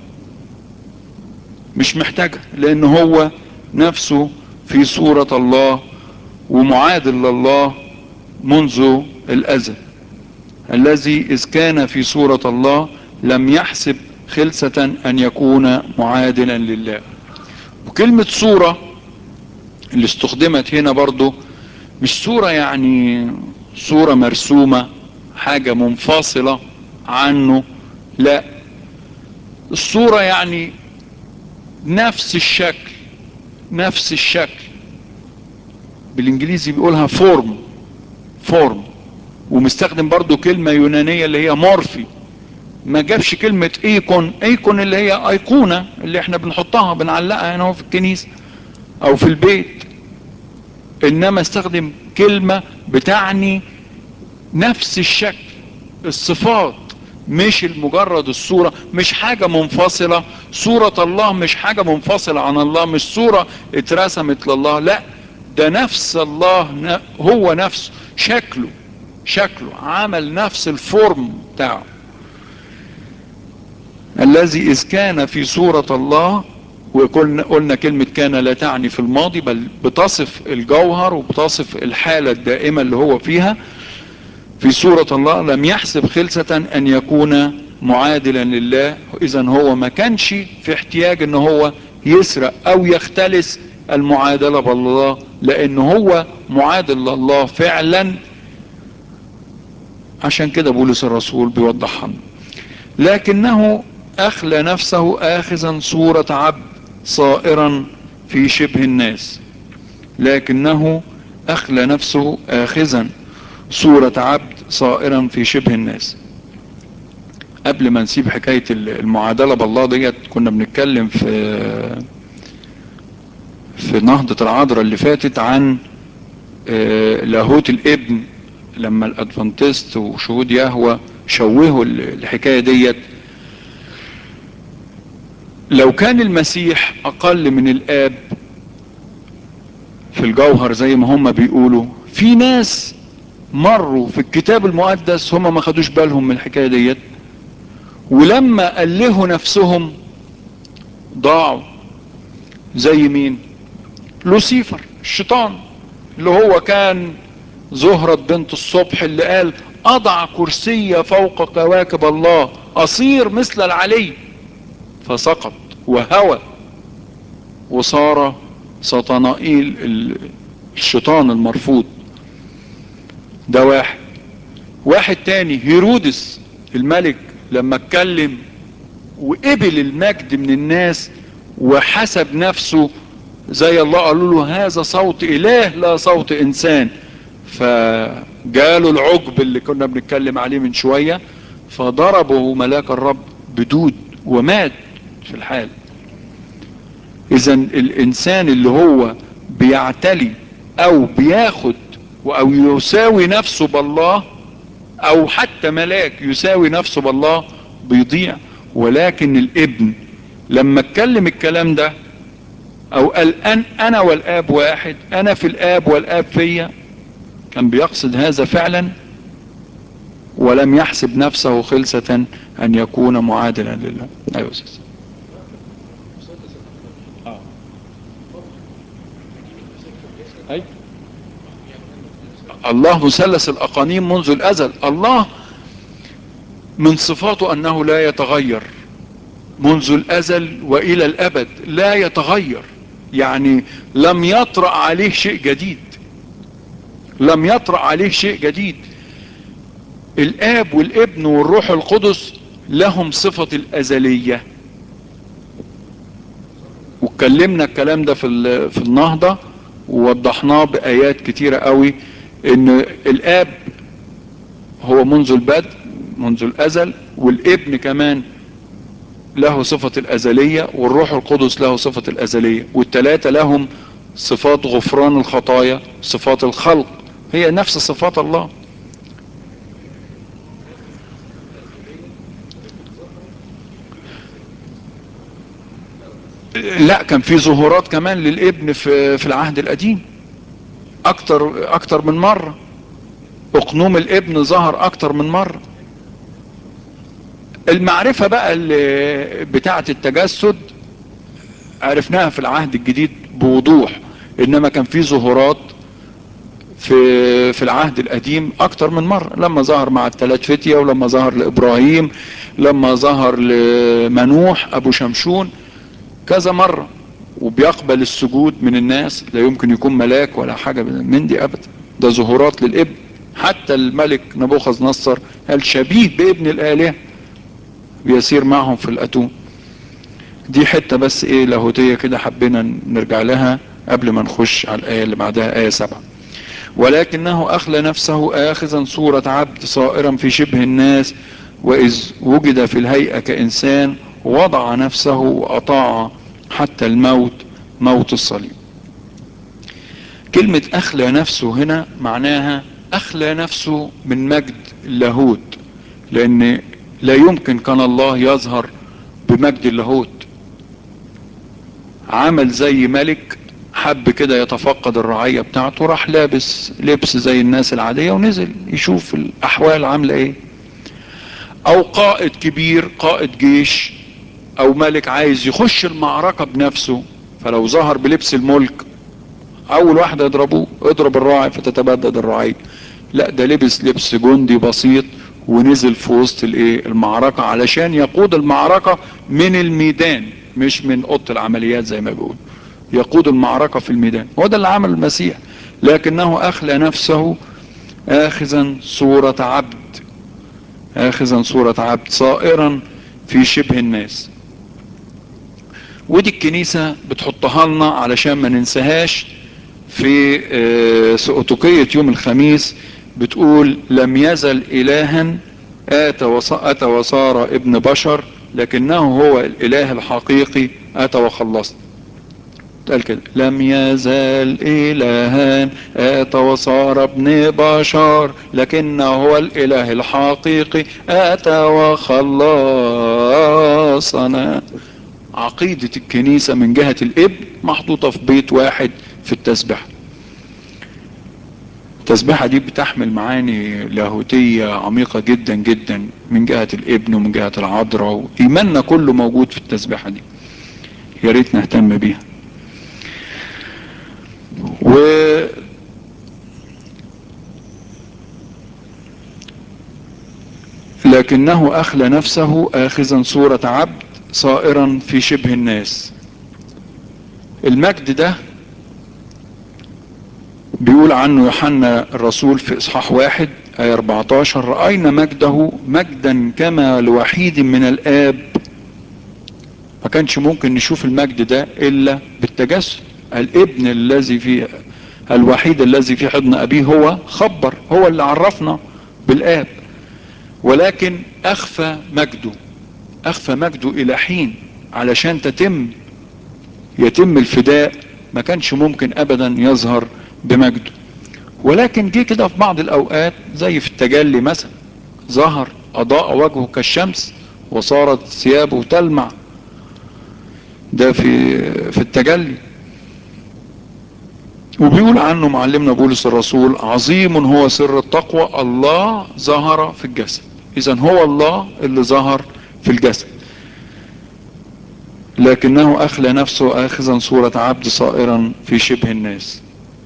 مش محتاجها، لان هو نفسه في صورة الله ومعادل لله منذ الازل. الذي اذ كان في صورة الله لم يحسب خلسة ان يكون معادلا لله. وكلمة صورة اللي استخدمت هنا برضو مش صورة يعني صورة مرسومة حاجة منفصلة عنه، لا، الصورة يعني نفس الشكل، نفس الشكل. بالانجليزي بيقولها فورم، فورم. ومستخدم برضو كلمة يونانية اللي هي مورفي. ما جابش كلمة ايكون، ايكون اللي هي ايقونة اللي احنا بنحطها بنعلقها هنا في الكنيسة او في البيت، انما استخدم كلمة بتعني نفس الشكل، الصفات، مش المجرد الصورة، مش حاجة منفصلة. صورة الله مش حاجة منفصلة عن الله، مش صورة اترسمت لله، لا، ده نفس الله، هو نفسه، شكله، شكله عمل نفس الفورم بتاعه. الذي إذ كان في صورة الله، وقلنا قلنا كلمة كان لا تعني في الماضي، بل بتصف الجوهر وبتصف الحالة الدائمة اللي هو فيها. في صورة الله لم يحسب خلسة أن يكون معادلا لله. إذا هو ما كانش في احتياج ان هو يسرق او يختلس المعادلة بالله، لان هو معادل لله فعلا. عشان كده بولس الرسول بيوضحها، لكنه اخلى نفسه اخذا صورة عبد صائرا في شبه الناس. لكنه اخلى نفسه اخذا صورة عبد صائرا في شبه الناس. قبل ما نسيب حكاية المعادلة بالله ديت، كنا بنتكلم في في نهضة العذراء اللي فاتت عن لاهوت الابن، لما الادفانتست وشهود يهوه شوهوا الحكاية ديت. لو كان المسيح اقل من الاب في الجوهر زي ما هم بيقولوا، في ناس مروا في الكتاب المقدس هم ما خدوش بالهم من الحكاية ديت، ولما ألهوا نفسهم ضاعوا. زي مين؟ لوسيفر الشيطان، اللي هو كان زهرة بنت الصبح، اللي قال أضع كرسي فوق كواكب الله، أصير مثل العلي، فسقط وهوى وصار سطنائيل الشيطان المرفوض. ده واحد. واحد تاني هيرودس الملك، لما اتكلم وقبل المجد من الناس وحسب نفسه زي الله، قالوا له هذا صوت اله لا صوت انسان، فجاله العجب اللي كنا بنتكلم عليه من شوية، فضربه ملاك الرب بدود ومات في الحال. اذا الانسان اللي هو بيعتلي او بياخد او يساوي نفسه بالله، او حتى ملاك يساوي نفسه بالله، بيضيع. ولكن الابن لما اتكلم الكلام ده او قال أن انا والاب واحد، انا في الاب والاب فيا، كان بيقصد هذا فعلا. ولم يحسب نفسه خلسة ان يكون معادلا لله. ايوه سيدي. اه اي الله مثلث الاقانيم منذ الازل. الله من صفاته انه لا يتغير منذ الازل والى الابد، لا يتغير. يعني لم يطرأ عليه شيء جديد، لم يطرأ عليه شيء جديد. الاب والابن والروح القدس لهم صفة الازلية، واتكلمنا الكلام ده في في النهضة، ووضحناه بآيات كتيرة قوي، ان الاب هو منذ البدء منذ الازل، والابن كمان له صفة الازلية، والروح القدس له صفة الازلية، والتلاتة لهم صفات غفران الخطايا، صفات الخلق، هي نفس صفات الله. لا، كان في ظهورات كمان للابن في في العهد القديم، اكتر اكتر من مرة. اقنوم الابن ظهر اكتر من مرة. المعرفة بقى اللي بتاعة التجسد عرفناها في العهد الجديد بوضوح، انما كان في ظهورات في في العهد القديم اكتر من مرة، لما ظهر مع الثلاث فتية، ولما ظهر لابراهيم، لما ظهر لمنوح ابو شمشون كذا مرة. وبيقبل السجود من الناس، لا يمكن يكون ملاك ولا حاجة من دي ابدا، ده ظهورات للابن. حتى الملك نبوخذ نصر قال شبيه بابن الآلهة بيسير معهم في الاتون. دي حتة بس ايه لاهوتية كده حبينا نرجع لها قبل ما نخش على الآية اللي بعدها، آية سبعة. ولكنه أخلى نفسه آخذا صورة عبد صائرا في شبه الناس، وإذ وجد في الهيئة كإنسان وضع نفسه وأطاع حتى الموت، موت الصليب. كلمة أخلى نفسه هنا معناها أخلى نفسه من مجد اللاهوت، لأن لا يمكن كان الله يظهر بمجد اللاهوت. عمل زي ملك حب كده يتفقد الرعية بتاعته، راح لابس لبس زي الناس العادية ونزل يشوف الأحوال عاملة ايه. او قائد كبير، قائد جيش او ملك عايز يخش المعركة بنفسه، فلو ظهر بلبس الملك اول واحد يضربوه، اضرب الراعي فتتبدد الرعية. لا، ده لبس لبس جندي بسيط ونزل في وسط الايه المعركة علشان يقود المعركة من الميدان، مش من اوضه العمليات زي ما بيقول، يقود المعركة في الميدان. هو ده اللي عمل المسيح. لكنه اخلى نفسه اخذا صورة عبد، اخذا صورة عبد صائرا في شبه الناس. ودي الكنيسة بتحطها لنا علشان ما ننساهاش. في سؤتقية يوم الخميس بتقول لم يزل إلها آتى وصار ابن بشر، لكنه هو الإله الحقيقي آتى وخلصنا. قال كده لم يزال إلها آتى وصار ابن بشر، لكنه هو الإله الحقيقي آتى وخلصنا. عقيدة الكنيسة من جهة الابن محطوطة في بيت واحد في التسبيحة. التسبيحة دي بتحمل معاني لاهوتية عميقة جدا جدا من جهة الابن ومن جهة العذراء، وإيماننا كله موجود في التسبيحة دي، يا ريت نهتم بيها. و لكنه أخلى نفسه آخذا صورة عبد صائرا في شبه الناس. المجد ده بيقول عنه يوحنا الرسول في إصحاح واحد آية أربعتاشر رأينا مجده مجدا كما لوحيد من الآب. ما كانش ممكن نشوف المجد ده إلا بالتجسد. الابن الذي في الوحيد الذي في حضن أبيه هو خبر، هو اللي عرفنا بالآب، ولكن أخفى مجده، أخفى مجده إلى حين علشان تتم يتم الفداء. ما كانش ممكن أبدا يظهر بمجده، ولكن جه كده في بعض الأوقات زي في التجلي مثلا، ظهر أضاء وجهه كالشمس وصارت ثيابه تلمع. ده في في التجلي. وبيقول عنه معلمنا بولس الرسول: عظيم هو سر التقوى، الله ظهر في الجسد. اذا هو الله اللي ظهر في الجسد، لكنه اخلى نفسه اخذا صورة عبد صائرا في شبه الناس.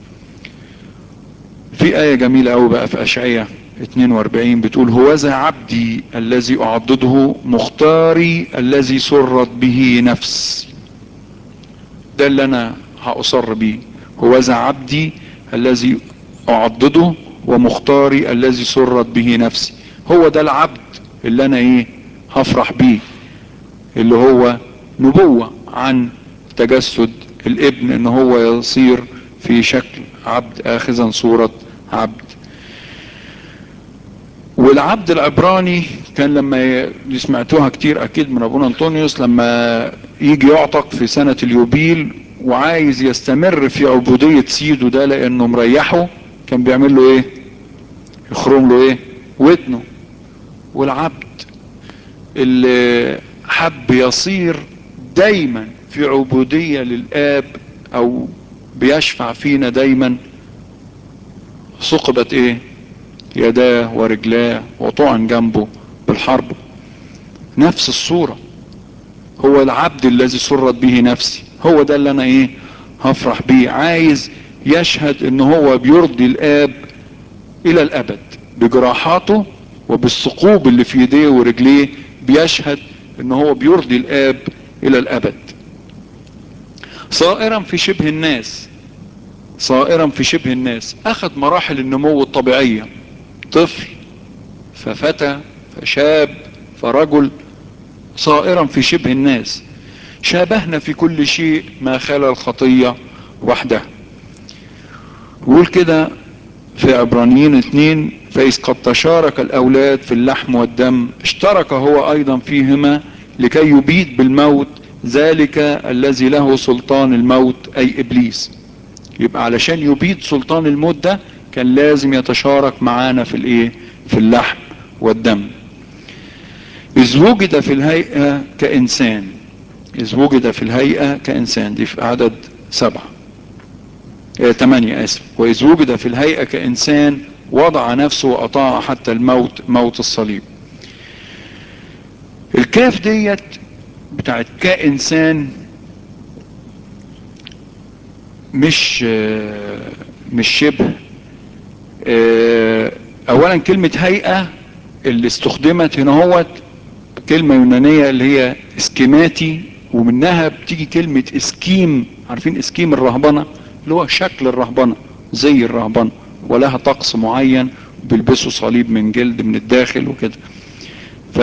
في آية جميلة قوي بقى في أشعية اتنين واربعين بتقول: هوذا عبدي الذي أعضده، مختاري الذي سرت به نفس. ده اللي أنا هأصر بيه، هوذا عبدي الذي أعضده ومختاري الذي سرت به نفسي. هو ده العبد اللي أنا إيه هفرح بيه، اللي هو نبوة عن تجسد الابن، ان هو يصير في شكل عبد اخذا صورة عبد. والعبد العبراني كان لما سمعتوها كتير اكيد من ابونا انطونيوس، لما يجي يعتق في سنة اليوبيل وعايز يستمر في عبودية سيده ده لانه مريحه، كان بيعمل له ايه؟ يخرم له ايه؟ ودنه. والعبد اللي حب يصير دايما في عبودية للآب او بيشفع فينا دايما، ثقبت ايه؟ يداه ورجلاه وطعن جنبه بالحرب. نفس الصورة، هو العبد الذي سرت به نفسي، هو ده اللي انا ايه هفرح بيه. عايز يشهد ان هو بيرضي الآب الى الابد بجراحاته وبالثقوب اللي في يديه ورجليه، بيشهد ان هو بيرضي الآب الى الابد. صائرا في شبه الناس، صائرا في شبه الناس، اخذ مراحل النمو الطبيعية، طفل ففتى فشاب فرجل، صائرا في شبه الناس. شابهنا في كل شيء ما خلا الخطية وحده. ويقول كده في عبرانيين اتنين: فإذ قد تشارك الأولاد في اللحم والدم، اشترك هو أيضا فيهما لكي يبيد بالموت ذلك الذي له سلطان الموت، أي إبليس. يبقى علشان يبيد سلطان الموت ده كان لازم يتشارك معانا في الايه؟ في اللحم والدم. إذ وجد في الهيئة كإنسان، إذ وجد في الهيئة كإنسان، دي في عدد سبعة اه تمانية آسف. وإذ وجد في الهيئة كإنسان وضع نفسه وأطاع حتى الموت، موت الصليب. الكاف ديت بتاعت كإنسان مش اه مش شبه. اه أولا كلمة هيئة اللي استخدمت هنا هوت كلمة يونانية اللي هي اسكيماتي، ومنها بتيجي كلمة اسكيم. عارفين اسكيم الرهبنة؟ اللي هو شكل الرهبنة، زي الرهبنة، ولها طقس معين، بيلبسوا صليب من جلد من الداخل وكده. ف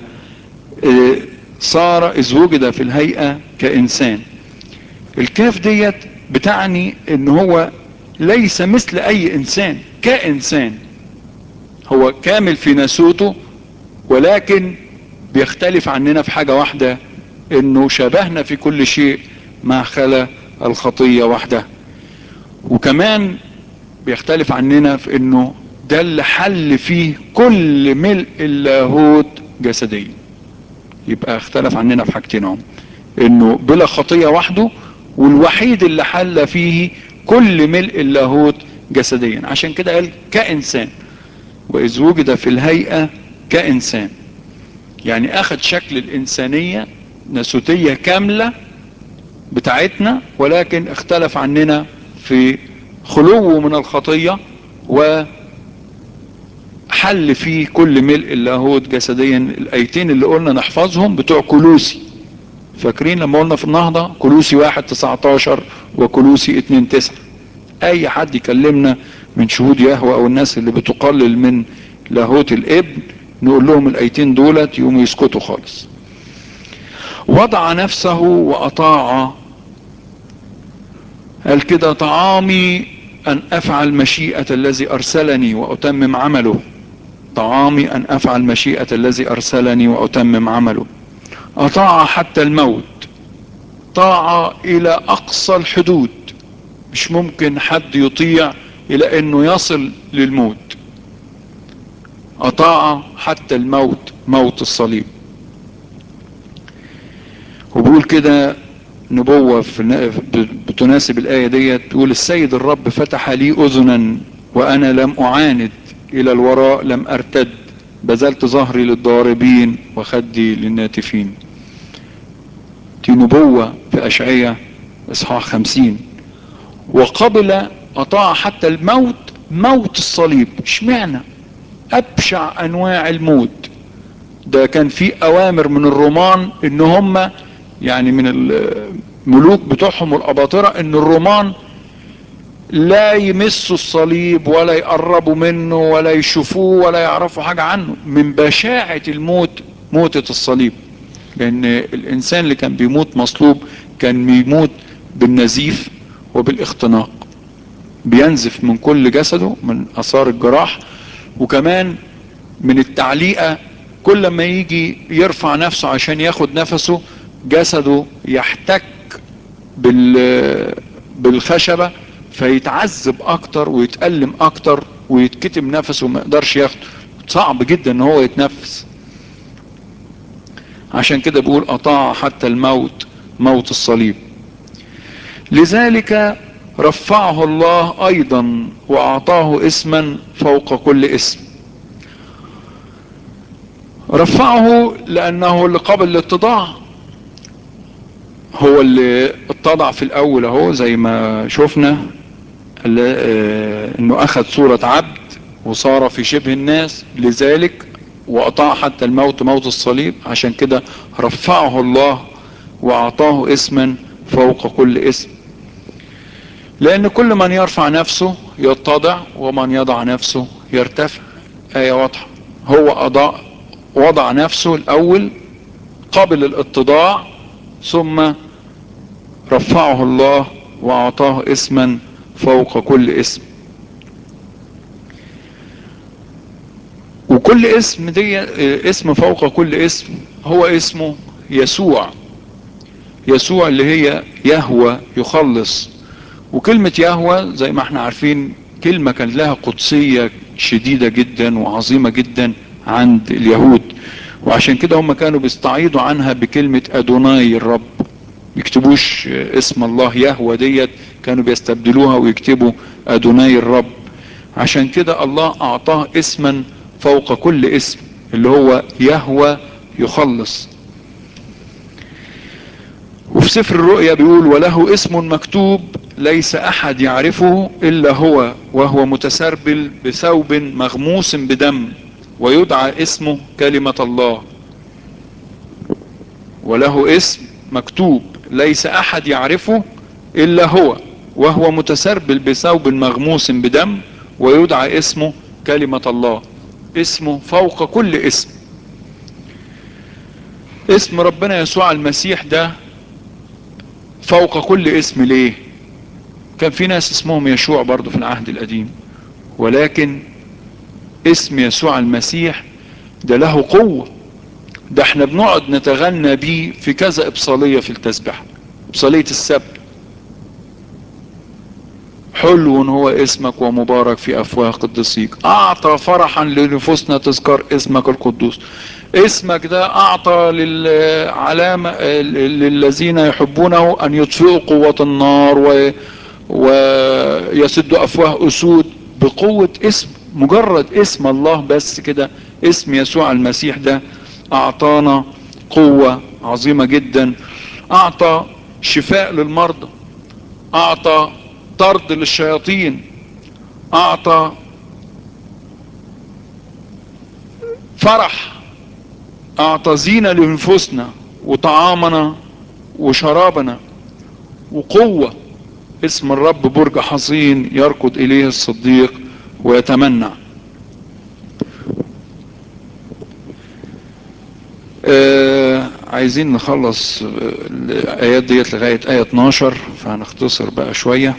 صار إذ وجد في الهيئة كإنسان. الكاف ديت بتعني ان هو ليس مثل اي انسان، كإنسان هو كامل في ناسوته، ولكن بيختلف عننا في حاجة واحدة، انه شبهنا في كل شيء ما خلا الخطية وحده. وكمان بيختلف عننا في انه ده اللي حل فيه كل ملء اللاهوت جسديا. يبقى اختلف عننا في حاجتين هم، انه بلا خطية وحده، والوحيد اللي حل فيه كل ملء اللاهوت جسديا. عشان كده قال كإنسان، وإذ وجد في الهيئة كإنسان، يعني اخذ شكل الانسانية ناسوتية كاملة بتاعتنا، ولكن اختلف عننا في خلوه من الخطية، وحل فيه كل ملء اللاهوت جسديا. الايتين اللي قلنا نحفظهم بتوع كولوسي، فاكرين لما قلنا في النهضة كولوسي واحد تسعتاشر وكولوسي اتنين تسعة. اي حد يكلمنا من شهود يهوه او الناس اللي بتقلل من لاهوت الابن نقول لهم الايتين دولت يقوموا يسكتوا خالص. وضع نفسه واطاع، قال كده: طعامي ان افعل مشيئة الذي ارسلني واتمم عمله. طعامي ان افعل مشيئة الذي ارسلني واتمم عمله. اطاع حتى الموت، طاعة الى اقصى الحدود. مش ممكن حد يطيع الى انه يصل للموت. اطاع حتى الموت، موت الصليب. وبقول كده نبوة في بتناسب الآية دي، تقول السيد الرب فتح لي أذنا وأنا لم أعاند، إلى الوراء لم أرتد، بذلت ظهري للضاربين وخدي للناتفين. دي نبوة في أشعية إصحاح خمسين. وقبل أطاع حتى الموت، موت الصليب. اشمعنى؟ أبشع أنواع الموت ده كان في أوامر من الرومان إن هم يعني من الملوك بتوعهم والأباطرة إن الرومان لا يمسوا الصليب ولا يقربوا منه ولا يشوفوه ولا يعرفوا حاجة عنه، من بشاعة الموت موتة الصليب. لأن الإنسان اللي كان بيموت مصلوب كان بيموت بالنزيف وبالاختناق، بينزف من كل جسده من آثار الجراح، وكمان من التعليقة. كل ما يجي يرفع نفسه عشان ياخد نفسه جسده يحتك بال بالخشبة فيتعذب اكتر ويتألم اكتر ويتكتم نفسه وما يقدرش ياخد. صعب جدا ان هو يتنفس. عشان كده بيقول اطاع حتى الموت، موت الصليب. لذلك رفعه الله ايضا واعطاه اسما فوق كل اسم. رفعه لانه اللي قبل الاتضاع، هو اللي اتضع في الاول اهو زي ما شفنا، انه اخذ صورة عبد وصار في شبه الناس. لذلك واطاع حتى الموت، موت الصليب. عشان كده رفعه الله واعطاه اسما فوق كل اسم. لان كل من يرفع نفسه يتضع ومن يضع نفسه يرتفع. آية واضحة. هو أضاع وضع نفسه الاول قبل الاتضاع، ثم رفعه الله واعطاه اسما فوق كل اسم. وكل اسم دي اسم فوق كل اسم هو اسمه يسوع. يسوع اللي هي يهوى، يخلص. وكلمة يهوى زي ما احنا عارفين كلمة كان لها قدسية شديدة جدا وعظيمة جدا عند اليهود، وعشان كده هم كانوا بيستعيضوا عنها بكلمة أدوناي الرب. يكتبوش اسم الله يهوى ديت، كانوا بيستبدلوها ويكتبوا أدوناي الرب. عشان كده الله أعطاه اسما فوق كل اسم اللي هو يهوى، يخلص. وفي سفر الرؤيا بيقول وله اسم مكتوب ليس احد يعرفه الا هو، وهو متسربل بثوب مغموس بدم، ويدعى اسمه كلمة الله. وله اسم مكتوب ليس احد يعرفه الا هو، وهو متسربل بثوب مغموس بدم، ويدعى اسمه كلمة الله. اسمه فوق كل اسم. اسم ربنا يسوع المسيح ده فوق كل اسم. ليه؟ كان في ناس اسمهم يشوع برضو في العهد القديم، ولكن اسم يسوع المسيح ده له قوة. ده احنا بنقعد نتغنى بيه في كذا ابصالية في التسبيح. ابصالية السبت: حلو هو اسمك ومبارك في افواه قدسيك، اعطى فرحا لنفوسنا تذكر اسمك القدوس. اسمك ده اعطى للعلامة للذين يحبونه ان يطفئوا قوة النار و ويسد افواه اسود. بقوة اسم، مجرد اسم الله بس كده، اسم يسوع المسيح ده اعطانا قوة عظيمة جدا. اعطى شفاء للمرضى، اعطى طرد للشياطين، اعطى فرح، اعطى زينة لنفوسنا وطعامنا وشرابنا وقوة. اسم الرب برج حصين يركض اليه الصديق ويتمنع. آه عايزين نخلص الايات ديت لغاية اية اتناشر، فهنختصر بقى شوية.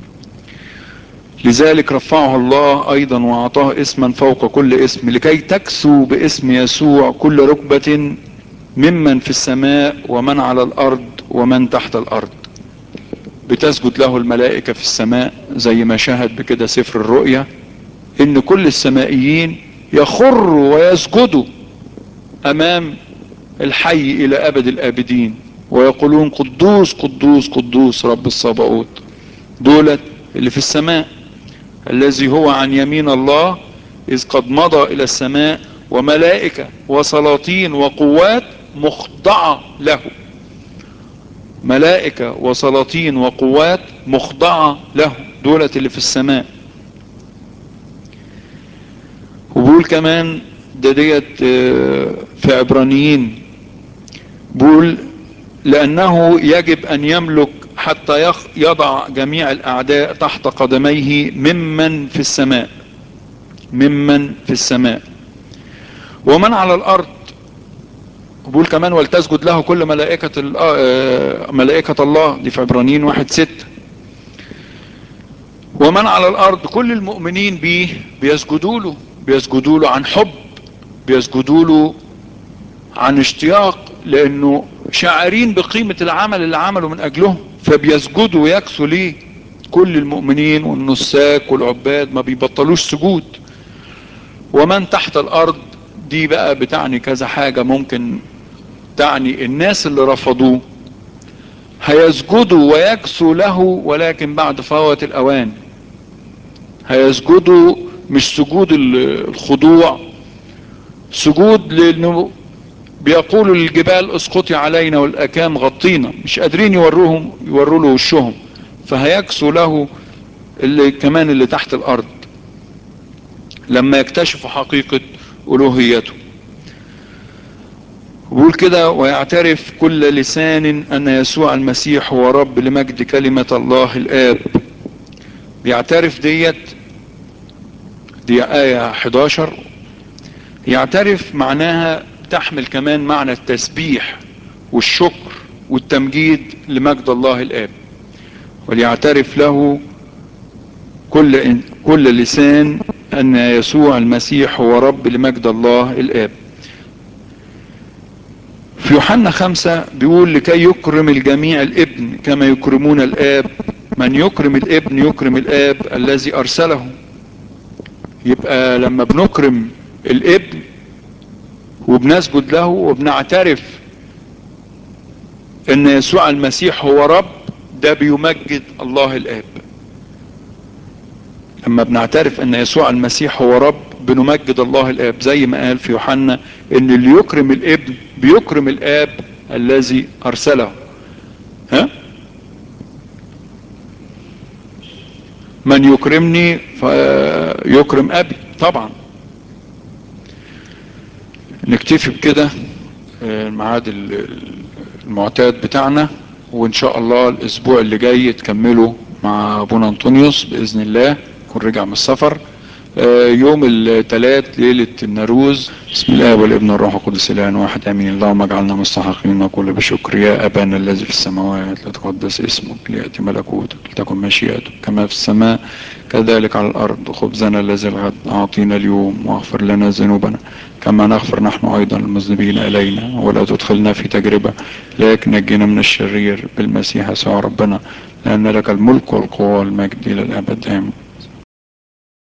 لذلك رفعه الله ايضا واعطاه اسما فوق كل اسم، لكي تكسو باسم يسوع كل ركبة ممن في السماء ومن على الارض ومن تحت الارض. بتسجد له الملائكة في السماء زي ما شاهد بكده سفر الرؤيا، ان كل السمائيين يخروا ويسجدوا امام الحي الى ابد الابدين. ويقولون قدوس قدوس قدوس رب الصباؤوت. دولت اللي في السماء. الذي هو عن يمين الله إذ قد مضى إلى السماء، وملائكة وسلاطين وقوات مخضعة له. ملائكة وسلاطين وقوات مخضعة له، دولت اللي في السماء. وبقول كمان ده ديت في عبرانيين، بقول لأنه يجب أن يملك حتى يضع جميع الأعداء تحت قدميه ممن في السماء. ممن في السماء ومن على الأرض. بقول كمان ولتسجد له كل ملائكة ملائكة الله، دي في عبرانيين واحد ستة. ومن على الأرض كل المؤمنين به بيسجدوا له، بيسجدوا له عن حب، بيسجدوا له عن اشتياق، لأنه شاعرين بقيمة العمل اللي عمله من أجلهم، فبيسجدوا ويكسوا ليه. كل المؤمنين والنساك والعباد ما بيبطلوش سجود. ومن تحت الأرض دي بقى بتعني كذا حاجة، ممكن تعني الناس اللي رفضوه هيسجدوا ويكسوا له، ولكن بعد فوات الأوان. هيسجدوا مش سجود الخضوع، سجود لأنه بيقولوا للجبال اسقطي علينا والأكام غطينا، مش قادرين يوروهم يوروا له وشهم، فهيكسوا له اللي كمان اللي تحت الأرض لما يكتشفوا حقيقة ألوهيته. بقول كده ويعترف كل لسان أن يسوع المسيح هو رب لمجد كلمة الله الآب. بيعترف ديت، دي آية حداشر. يعترف معناها تحمل كمان معنى التسبيح والشكر والتمجيد لمجد الله الآب. وليعترف له كل كل لسان أن يسوع المسيح هو رب لمجد الله الآب. في يوحنا خمسة بيقول لكي يكرم الجميع الابن كما يكرمون الآب، من يكرم الابن يكرم الآب الذي أرسله. يبقى لما بنكرم الابن وبنسجد له وبنعترف ان يسوع المسيح هو رب، ده بيمجد الله الآب. لما بنعترف ان يسوع المسيح هو رب بنمجد الله الآب، زي ما قال في يوحنا ان اللي يكرم الابن بيكرم الآب الذي أرسله. ها؟ من يكرمني فيكرم أبي. طبعا نكتفي بكده الميعاد المعتاد بتاعنا، وان شاء الله الاسبوع اللي جاي تكملوا مع ابونا انطونيوس باذن الله، يكون رجع من السفر. يوم الثلاث ليلة النروز. بسم الله والابن والروح القدس الان واحد امين. اللهم اجعلنا مستحقين نقول بشكر يا ابانا الذي في السماوات لتقدس اسمك، ليأتي ملكوتك، لتكن مشيئتك كما في السماء كذلك على الارض. خبزنا الذي الغد اعطينا اليوم، واغفر لنا ذنوبنا كما نغفر نحن ايضا المذنبين الينا، ولا تدخلنا في تجربة لكن نجينا من الشرير بالمسيح يسوع ربنا، لان لك الملك والقوة والمجد الى الابد امين.